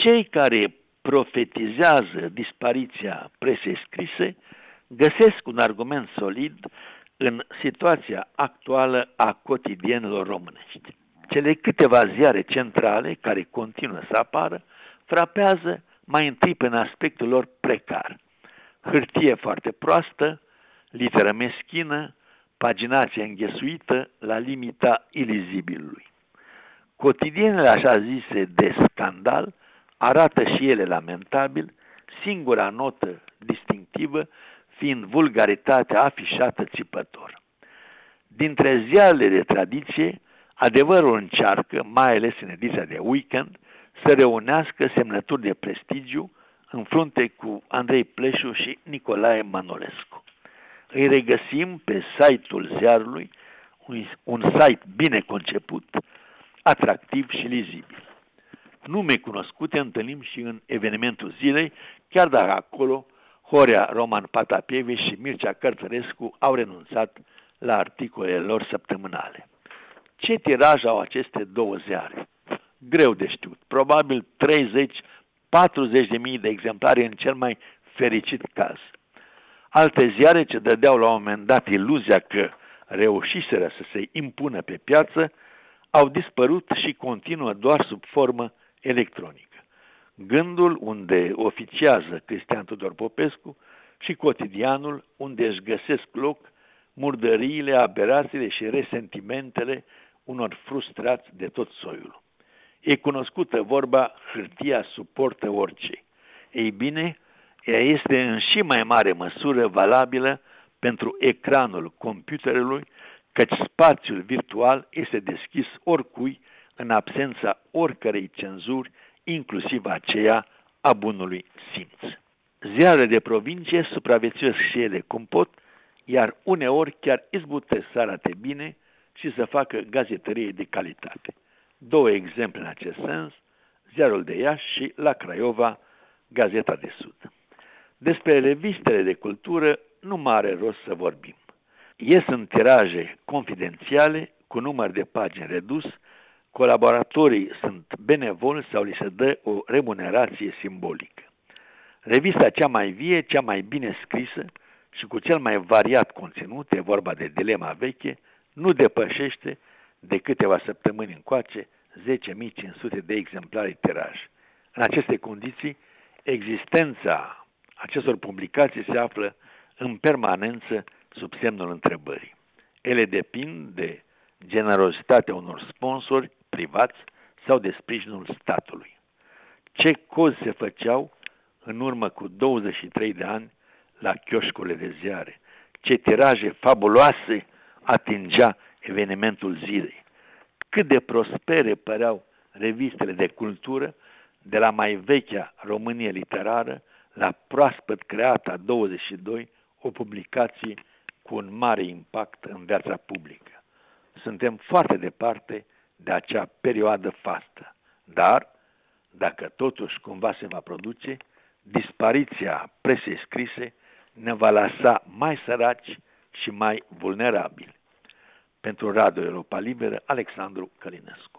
Cei care profetizează dispariția presei scrise găsesc un argument solid în situația actuală a cotidienelor românești. Cele câteva ziare centrale care continuă să apară frapează mai întâi prin aspectul lor precar. Hârtie foarte proastă, literă meschină, paginație înghesuită la limita ilizibilului. Cotidienele așa zise de scandal arată și ele lamentabil, singura notă distinctivă fiind vulgaritatea afișată țipător. Dintre ziarele de tradiție, adevărul încearcă, mai ales în ediția de weekend, să reunească semnături de prestigiu în frunte cu Andrei Pleșu și Nicolae Manolescu. Îi regăsim pe site-ul ziarului, un site bine conceput, atractiv și lizibil. Nume cunoscute întâlnim și în evenimentul zilei, chiar dacă acolo Horea Roman Patapievici și Mircea Cărtărescu au renunțat la articolele lor săptămânale. Ce tiraj au aceste două ziare? Greu de știut. Probabil 30-40 de mii de exemplare în cel mai fericit caz. Alte ziare ce dădeau la un moment dat iluzia că reușiseră să se impună pe piață au dispărut și continuă doar sub formă electronică. Gândul, unde oficiază Cristian Tudor Popescu, și Cotidianul, unde își găsesc loc murdăriile, aberațiile și resentimentele unor frustrați de tot soiul. E cunoscută vorba, hârtia suportă orice. Ei bine, ea este în și mai mare măsură valabilă pentru ecranul computerului, căci spațiul virtual este deschis oricui în absența oricărei cenzuri, inclusiv aceea a bunului simț. Ziarele de provincie supraviețuiesc și ele cum pot, iar uneori chiar izbutesc să arate bine și să facă gazetărie de calitate. Două exemple în acest sens, Ziarul de Iași și La Craiova, Gazeta de Sud. Despre revistele de cultură nu mai are rost să vorbim. Ies în tiraje confidențiale, cu număr de pagini redus, colaboratorii sunt benevoli sau li se dă o remunerație simbolică. Revista cea mai vie, cea mai bine scrisă și cu cel mai variat conținut, e vorba de Dilema Veche, nu depășește de câteva săptămâni încoace 10.500 de exemplare tiraj. În aceste condiții, existența acestor publicații se află în permanență sub semnul întrebării. Ele depind de generozitatea unor sponsori privați sau de sprijinul statului. Ce cozi se făceau în urmă cu 23 de ani la chioșcurile de ziare? Ce tiraje fabuloase atingea evenimentul zilei? Cât de prospere păreau revistele de cultură, de la mai vechea Românie literară la proaspăt creata 22, o publicație cu un mare impact în viața publică. Suntem foarte departe de acea perioadă fastă, dar, dacă totuși cumva se va produce, dispariția presei scrise ne va lăsa mai săraci și mai vulnerabili. Pentru Radio Europa Liberă, Alexandru Călinescu.